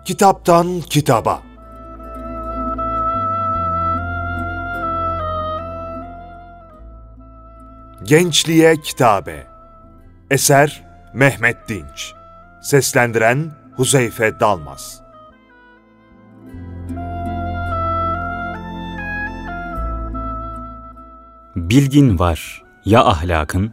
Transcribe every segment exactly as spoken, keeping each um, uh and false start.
Kitaptan Kitaba. Gençliğe Kitabe. Eser Mehmet Dinç. Seslendiren Huzeyfe Dalmaz. Bilgin var, ya ahlakın?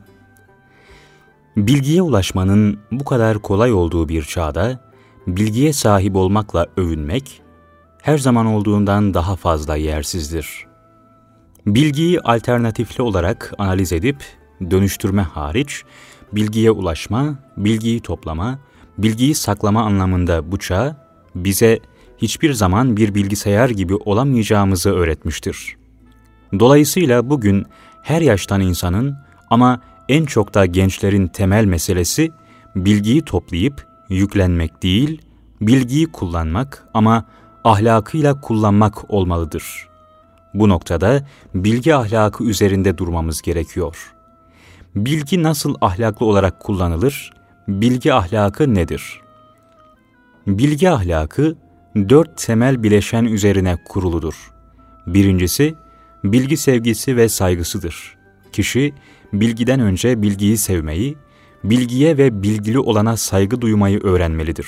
Bilgiye ulaşmanın bu kadar kolay olduğu bir çağda, bilgiye sahip olmakla övünmek, her zaman olduğundan daha fazla yersizdir. Bilgiyi alternatifli olarak analiz edip, dönüştürme hariç, bilgiye ulaşma, bilgiyi toplama, bilgiyi saklama anlamında bu çağ, bize hiçbir zaman bir bilgisayar gibi olamayacağımızı öğretmiştir. Dolayısıyla bugün her yaştan insanın ama en çok da gençlerin temel meselesi bilgiyi toplayıp yüklenmek değil, bilgiyi kullanmak ama ahlakıyla kullanmak olmalıdır. Bu noktada bilgi ahlakı üzerinde durmamız gerekiyor. Bilgi nasıl ahlaklı olarak kullanılır? Bilgi ahlakı nedir? Bilgi ahlakı dört temel bileşen üzerine kuruludur. Birincisi, bilgi sevgisi ve saygısıdır. Kişi, bilgiden önce bilgiyi sevmeyi, bilgiye ve bilgili olana saygı duymayı öğrenmelidir.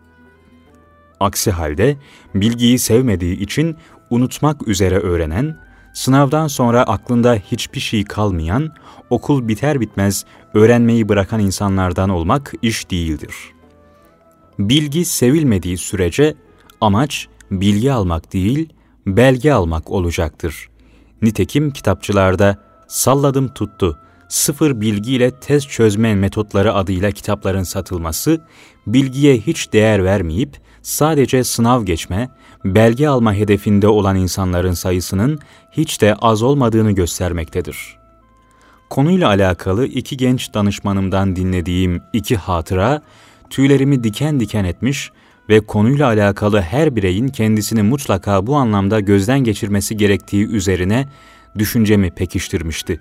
Aksi halde, bilgiyi sevmediği için unutmak üzere öğrenen, sınavdan sonra aklında hiçbir şey kalmayan, okul biter bitmez öğrenmeyi bırakan insanlardan olmak iş değildir. Bilgi sevilmediği sürece, amaç bilgi almak değil, belge almak olacaktır. Nitekim kitapçılarda salladım tuttu, sıfır bilgiyle test çözme metotları adıyla kitapların satılması, bilgiye hiç değer vermeyip sadece sınav geçme, belge alma hedefinde olan insanların sayısının hiç de az olmadığını göstermektedir. Konuyla alakalı iki genç danışmanımdan dinlediğim iki hatıra, tüylerimi diken diken etmiş ve konuyla alakalı her bireyin kendisini mutlaka bu anlamda gözden geçirmesi gerektiği üzerine düşüncemi pekiştirmişti.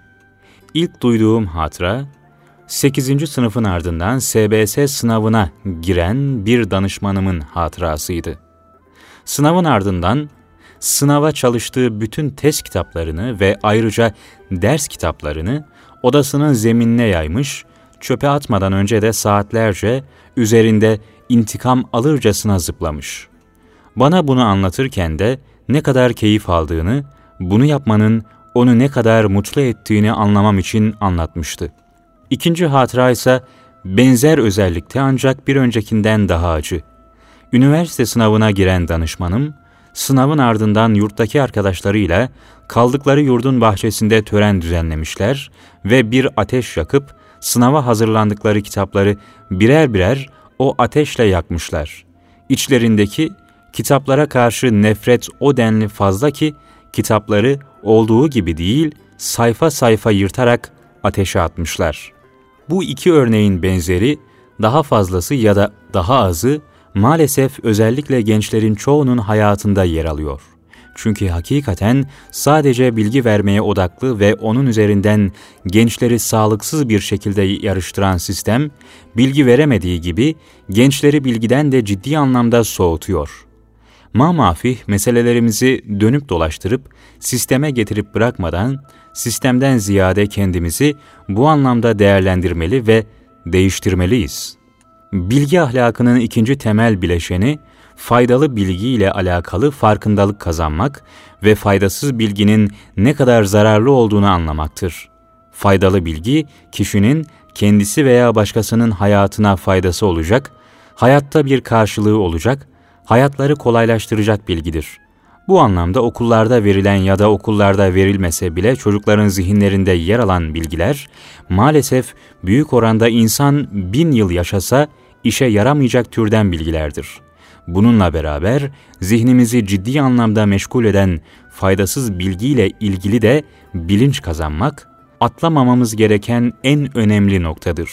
İlk duyduğum hatıra, sekizinci sınıfın ardından S B S sınavına giren bir danışmanımın hatırasıydı. Sınavın ardından sınava çalıştığı bütün test kitaplarını ve ayrıca ders kitaplarını odasının zeminine yaymış, çöpe atmadan önce de saatlerce üzerinde intikam alırcasına zıplamış. Bana bunu anlatırken de ne kadar keyif aldığını, bunu yapmanın onu ne kadar mutlu ettiğini anlamam için anlatmıştı. İkinci hatıra ise benzer özellikte ancak bir öncekinden daha acı. Üniversite sınavına giren danışmanım, sınavın ardından yurttaki arkadaşlarıyla kaldıkları yurdun bahçesinde tören düzenlemişler ve bir ateş yakıp sınava hazırlandıkları kitapları birer birer o ateşle yakmışlar. İçlerindeki kitaplara karşı nefret o denli fazla ki kitapları olduğu gibi değil, sayfa sayfa yırtarak ateşe atmışlar. Bu iki örneğin benzeri, daha fazlası ya da daha azı maalesef özellikle gençlerin çoğunun hayatında yer alıyor. Çünkü hakikaten sadece bilgi vermeye odaklı ve onun üzerinden gençleri sağlıksız bir şekilde yarıştıran sistem, bilgi veremediği gibi gençleri bilgiden de ciddi anlamda soğutuyor. Mamafih meselelerimizi dönüp dolaştırıp sisteme getirip bırakmadan, sistemden ziyade kendimizi bu anlamda değerlendirmeli ve değiştirmeliyiz. Bilgi ahlakının ikinci temel bileşeni, faydalı bilgi ile alakalı farkındalık kazanmak ve faydasız bilginin ne kadar zararlı olduğunu anlamaktır. Faydalı bilgi, kişinin kendisi veya başkasının hayatına faydası olacak, hayatta bir karşılığı olacak, hayatları kolaylaştıracak bilgidir. Bu anlamda okullarda verilen ya da okullarda verilmese bile çocukların zihinlerinde yer alan bilgiler, maalesef büyük oranda insan bin yıl yaşasa işe yaramayacak türden bilgilerdir. Bununla beraber zihnimizi ciddi anlamda meşgul eden faydasız bilgiyle ilgili de bilinç kazanmak, atlamamamız gereken en önemli noktadır.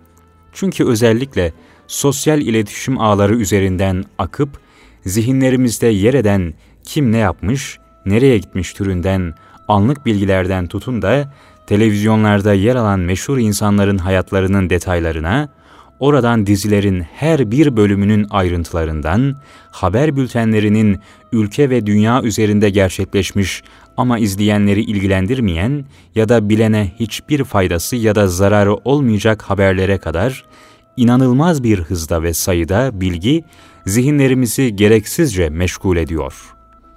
Çünkü özellikle sosyal iletişim ağları üzerinden akıp, zihinlerimizde yer eden kim ne yapmış, nereye gitmiş türünden anlık bilgilerden tutun da televizyonlarda yer alan meşhur insanların hayatlarının detaylarına, oradan dizilerin her bir bölümünün ayrıntılarından, haber bültenlerinin ülke ve dünya üzerinde gerçekleşmiş ama izleyenleri ilgilendirmeyen ya da bilene hiçbir faydası ya da zararı olmayacak haberlere kadar inanılmaz bir hızda ve sayıda bilgi zihinlerimizi gereksizce meşgul ediyor.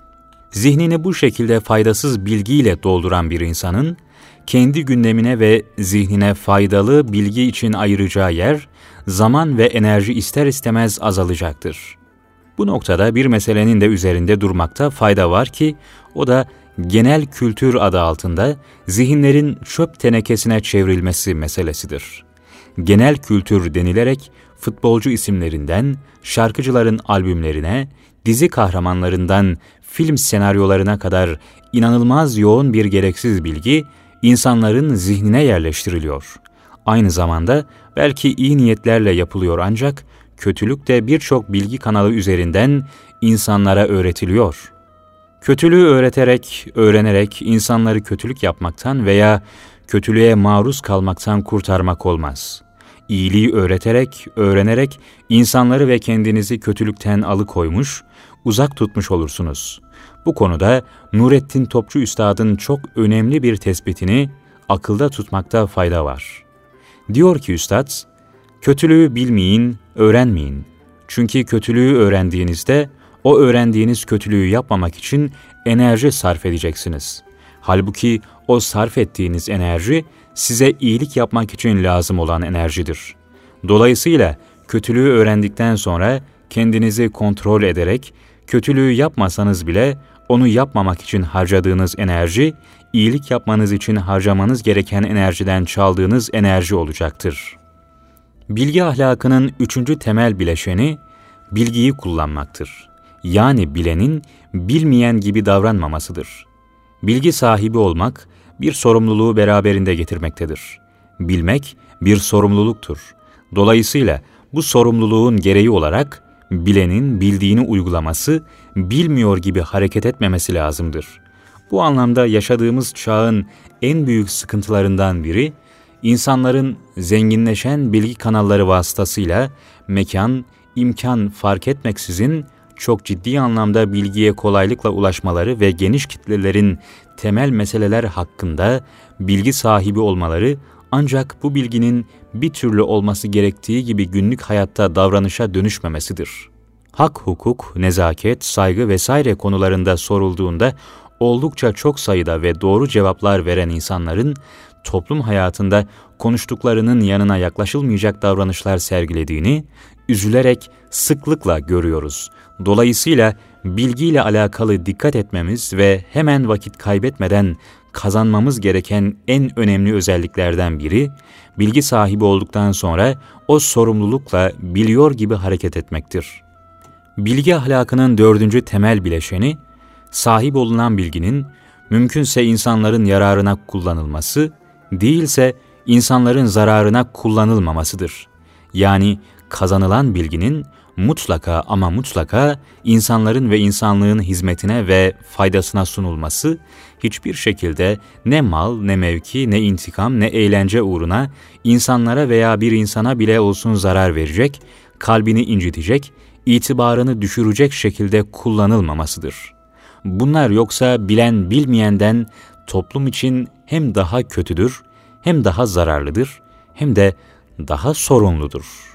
Zihnini bu şekilde faydasız bilgiyle dolduran bir insanın, kendi gündemine ve zihnine faydalı bilgi için ayıracağı yer, zaman ve enerji ister istemez azalacaktır. Bu noktada bir meselenin de üzerinde durmakta fayda var ki, o da genel kültür adı altında zihinlerin çöp tenekesine çevrilmesi meselesidir. Genel kültür denilerek futbolcu isimlerinden, şarkıcıların albümlerine, dizi kahramanlarından film senaryolarına kadar inanılmaz yoğun bir gereksiz bilgi insanların zihnine yerleştiriliyor. Aynı zamanda belki iyi niyetlerle yapılıyor ancak kötülük de birçok bilgi kanalı üzerinden insanlara öğretiliyor. Kötülüğü öğreterek, öğrenerek insanları kötülük yapmaktan veya kötülüğe maruz kalmaktan kurtarmak olmaz. İyiliği öğreterek, öğrenerek insanları ve kendinizi kötülükten alıkoymuş, uzak tutmuş olursunuz. Bu konuda Nurettin Topçu Üstad'ın çok önemli bir tespitini akılda tutmakta fayda var. Diyor ki Üstad, kötülüğü bilmeyin, öğrenmeyin. Çünkü kötülüğü öğrendiğinizde o öğrendiğiniz kötülüğü yapmamak için enerji sarf edeceksiniz. Halbuki o sarf ettiğiniz enerji size iyilik yapmak için lazım olan enerjidir. Dolayısıyla kötülüğü öğrendikten sonra kendinizi kontrol ederek kötülüğü yapmasanız bile onu yapmamak için harcadığınız enerji, iyilik yapmanız için harcamanız gereken enerjiden çaldığınız enerji olacaktır. Bilgi ahlakının üçüncü temel bileşeni bilgiyi kullanmaktır. Yani bilenin bilmeyen gibi davranmamasıdır. Bilgi sahibi olmak bir sorumluluğu beraberinde getirmektedir. Bilmek bir sorumluluktur. Dolayısıyla bu sorumluluğun gereği olarak bilenin bildiğini uygulaması, bilmiyor gibi hareket etmemesi lazımdır. Bu anlamda yaşadığımız çağın en büyük sıkıntılarından biri, insanların zenginleşen bilgi kanalları vasıtasıyla mekan, imkan fark etmeksizin çok ciddi anlamda bilgiye kolaylıkla ulaşmaları ve geniş kitlelerin temel meseleler hakkında bilgi sahibi olmaları, ancak bu bilginin bir türlü olması gerektiği gibi günlük hayatta davranışa dönüşmemesidir. Hak, hukuk, nezaket, saygı vesaire konularında sorulduğunda oldukça çok sayıda ve doğru cevaplar veren insanların toplum hayatında konuştuklarının yanına yaklaşılmayacak davranışlar sergilediğini üzülerek sıklıkla görüyoruz. Dolayısıyla bilgiyle alakalı dikkat etmemiz ve hemen vakit kaybetmeden kazanmamız gereken en önemli özelliklerden biri, bilgi sahibi olduktan sonra o sorumlulukla biliyor gibi hareket etmektir. Bilgi ahlakının dördüncü temel bileşeni, sahip olunan bilginin mümkünse insanların yararına kullanılması, değilse insanların zararına kullanılmamasıdır. Yani kazanılan bilginin mutlaka ama mutlaka insanların ve insanlığın hizmetine ve faydasına sunulması, hiçbir şekilde ne mal, ne mevki, ne intikam, ne eğlence uğruna insanlara veya bir insana bile olsun zarar verecek, kalbini incitecek, itibarını düşürecek şekilde kullanılmamasıdır. Bunlar yoksa bilen bilmeyenden toplum için hem daha kötüdür, hem daha zararlıdır, hem de daha sorunludur.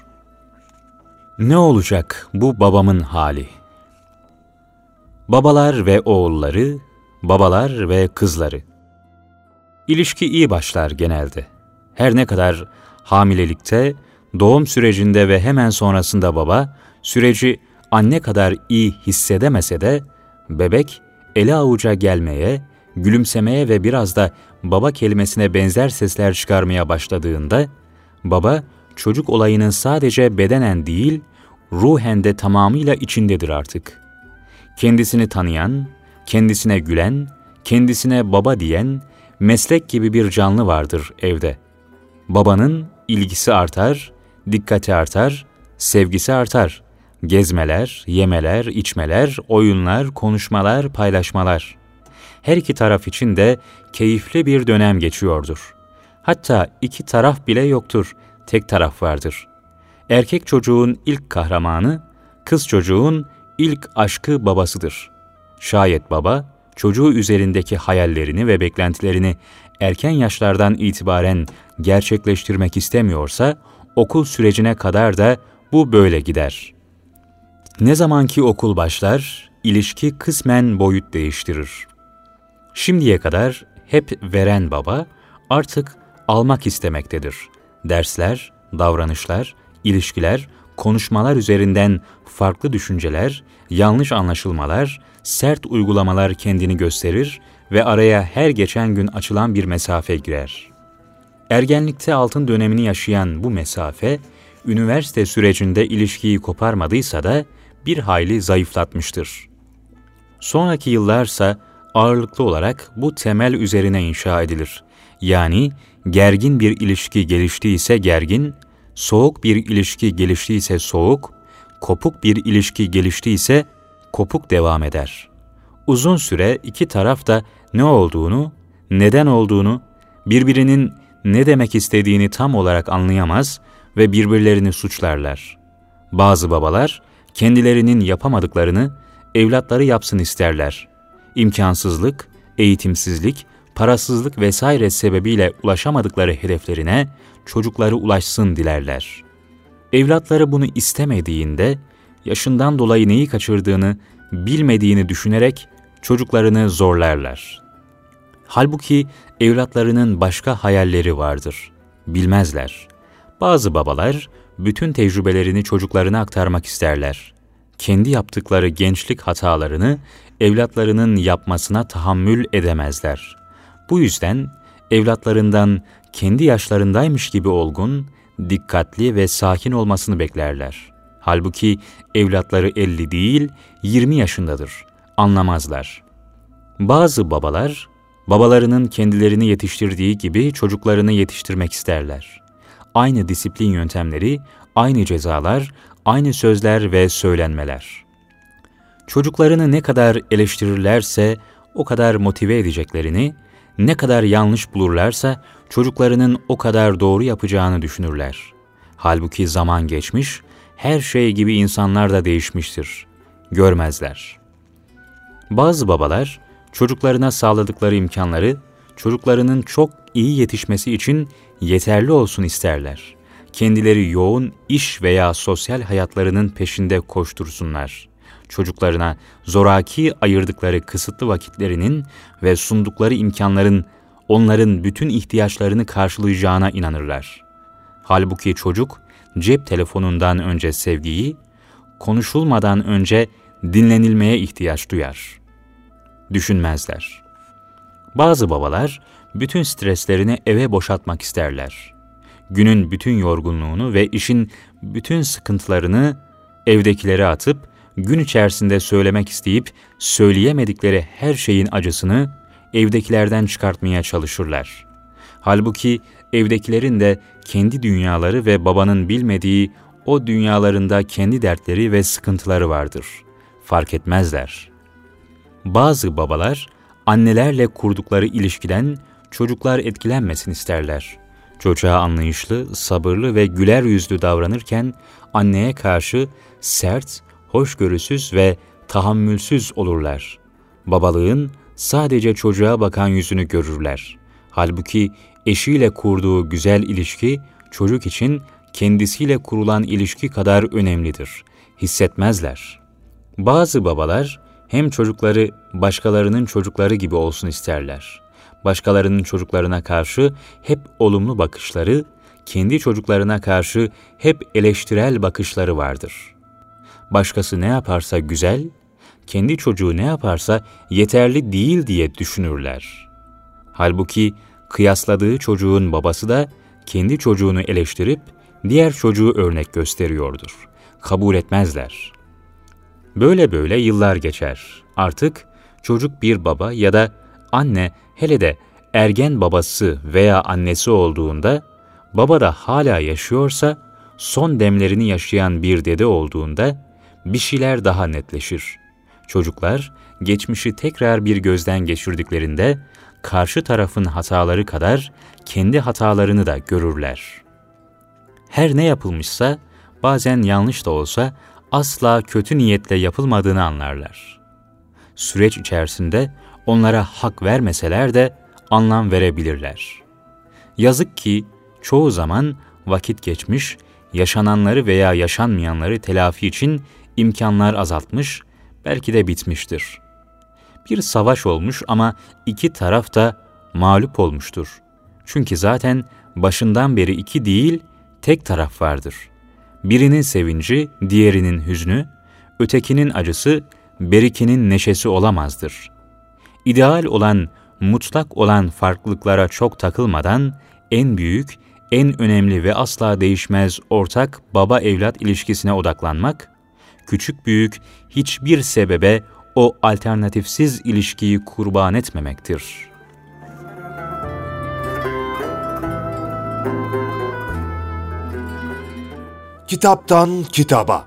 Ne olacak bu babamın hali? Babalar ve oğulları, babalar ve kızları. İlişki iyi başlar genelde. Her ne kadar hamilelikte, doğum sürecinde ve hemen sonrasında baba, süreci anne kadar iyi hissedemese de, bebek ele avuca gelmeye, gülümsemeye ve biraz da baba kelimesine benzer sesler çıkarmaya başladığında, baba, çocuk olayının sadece bedenen değil, ruhen de tamamıyla içindedir artık. Kendisini tanıyan, kendisine gülen, kendisine baba diyen, meslek gibi bir canlı vardır evde. Babanın ilgisi artar, dikkati artar, sevgisi artar. Gezmeler, yemeler, içmeler, oyunlar, konuşmalar, paylaşmalar. Her iki taraf için de keyifli bir dönem geçiyordur. Hatta iki taraf bile yoktur, tek taraf vardır. Erkek çocuğun ilk kahramanı, kız çocuğun ilk aşkı babasıdır. Şayet baba, çocuğu üzerindeki hayallerini ve beklentilerini erken yaşlardan itibaren gerçekleştirmek istemiyorsa, okul sürecine kadar da bu böyle gider. Ne zamanki okul başlar, ilişki kısmen boyut değiştirir. Şimdiye kadar hep veren baba artık almak istemektedir. Dersler, davranışlar, ilişkiler, konuşmalar üzerinden farklı düşünceler, yanlış anlaşılmalar, sert uygulamalar kendini gösterir ve araya her geçen gün açılan bir mesafe girer. Ergenlikte altın dönemini yaşayan bu mesafe, üniversite sürecinde ilişkiyi koparmadıysa da bir hayli zayıflatmıştır. Sonraki yıllarsa ağırlıklı olarak bu temel üzerine inşa edilir. Yani gergin bir ilişki geliştiyse gergin, soğuk bir ilişki geliştiyse soğuk, kopuk bir ilişki geliştiyse kopuk devam eder. Uzun süre iki taraf da ne olduğunu, neden olduğunu, birbirinin ne demek istediğini tam olarak anlayamaz ve birbirlerini suçlarlar. Bazı babalar kendilerinin yapamadıklarını evlatları yapsın isterler. İmkansızlık, eğitimsizlik, parasızlık vesaire sebebiyle ulaşamadıkları hedeflerine çocukları ulaşsın dilerler. Evlatları bunu istemediğinde, yaşından dolayı neyi kaçırdığını bilmediğini düşünerek çocuklarını zorlarlar. Halbuki evlatlarının başka hayalleri vardır. Bilmezler. Bazı babalar bütün tecrübelerini çocuklarına aktarmak isterler. Kendi yaptıkları gençlik hatalarını evlatlarının yapmasına tahammül edemezler. Bu yüzden evlatlarından kendi yaşlarındaymış gibi olgun, dikkatli ve sakin olmasını beklerler. Halbuki evlatları elli değil, yirmi yaşındadır. Anlamazlar. Bazı babalar, babalarının kendilerini yetiştirdiği gibi çocuklarını yetiştirmek isterler. Aynı disiplin yöntemleri, aynı cezalar, aynı sözler ve söylenmeler. Çocuklarını ne kadar eleştirirlerse o kadar motive edeceklerini, ne kadar yanlış bulurlarsa çocuklarının o kadar doğru yapacağını düşünürler. Halbuki zaman geçmiş, her şey gibi insanlar da değişmiştir. Görmezler. Bazı babalar çocuklarına sağladıkları imkanları çocuklarının çok iyi yetişmesi için yeterli olsun isterler. Kendileri yoğun iş veya sosyal hayatlarının peşinde koştursunlar. Çocuklarına zoraki ayırdıkları kısıtlı vakitlerinin ve sundukları imkanların onların bütün ihtiyaçlarını karşılayacağına inanırlar. Halbuki çocuk cep telefonundan önce sevgiyi, konuşulmadan önce dinlenilmeye ihtiyaç duyar. Düşünmezler. Bazı babalar bütün streslerini eve boşaltmak isterler. Günün bütün yorgunluğunu ve işin bütün sıkıntılarını evdekilere atıp, gün içerisinde söylemek isteyip söyleyemedikleri her şeyin acısını evdekilerden çıkartmaya çalışırlar. Halbuki evdekilerin de kendi dünyaları ve babanın bilmediği o dünyalarında kendi dertleri ve sıkıntıları vardır. Fark etmezler. Bazı babalar annelerle kurdukları ilişkiden çocuklar etkilenmesin isterler. Çocuğa anlayışlı, sabırlı ve güler yüzlü davranırken anneye karşı sert, hoşgörüsüz ve tahammülsüz olurlar. Babalığın sadece çocuğa bakan yüzünü görürler. Halbuki eşiyle kurduğu güzel ilişki çocuk için kendisiyle kurulan ilişki kadar önemlidir. Hissetmezler. Bazı babalar hem çocukları başkalarının çocukları gibi olsun isterler. Başkalarının çocuklarına karşı hep olumlu bakışları, kendi çocuklarına karşı hep eleştirel bakışları vardır. Başkası ne yaparsa güzel, kendi çocuğu ne yaparsa yeterli değil diye düşünürler. Halbuki kıyasladığı çocuğun babası da kendi çocuğunu eleştirip diğer çocuğu örnek gösteriyordur. Kabul etmezler. Böyle böyle yıllar geçer. Artık çocuk bir baba ya da anne, hele de ergen babası veya annesi olduğunda, baba da hala yaşıyorsa, son demlerini yaşayan bir dede olduğunda bir şeyler daha netleşir. Çocuklar geçmişi tekrar bir gözden geçirdiklerinde karşı tarafın hataları kadar kendi hatalarını da görürler. Her ne yapılmışsa bazen yanlış da olsa asla kötü niyetle yapılmadığını anlarlar. Süreç içerisinde onlara hak vermeseler de anlam verebilirler. Yazık ki çoğu zaman vakit geçmiş, yaşananları veya yaşanmayanları telafi için imkanlar azaltmış, belki de bitmiştir. Bir savaş olmuş ama iki taraf da mağlup olmuştur. Çünkü zaten başından beri iki değil, tek taraf vardır. Birinin sevinci, diğerinin hüznü, ötekinin acısı, berikinin neşesi olamazdır. İdeal olan, mutlak olan farklılıklara çok takılmadan, en büyük, en önemli ve asla değişmez ortak baba-evlat ilişkisine odaklanmak, küçük büyük hiçbir sebebe o alternatifsiz ilişkiyi kurban etmemektir. Kitaptan kitaba.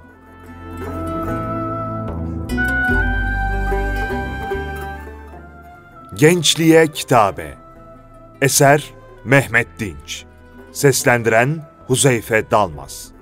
Gençliğe kitabe. Eser Mehmet Dinç. Seslendiren Huzeyfe Dalmaz.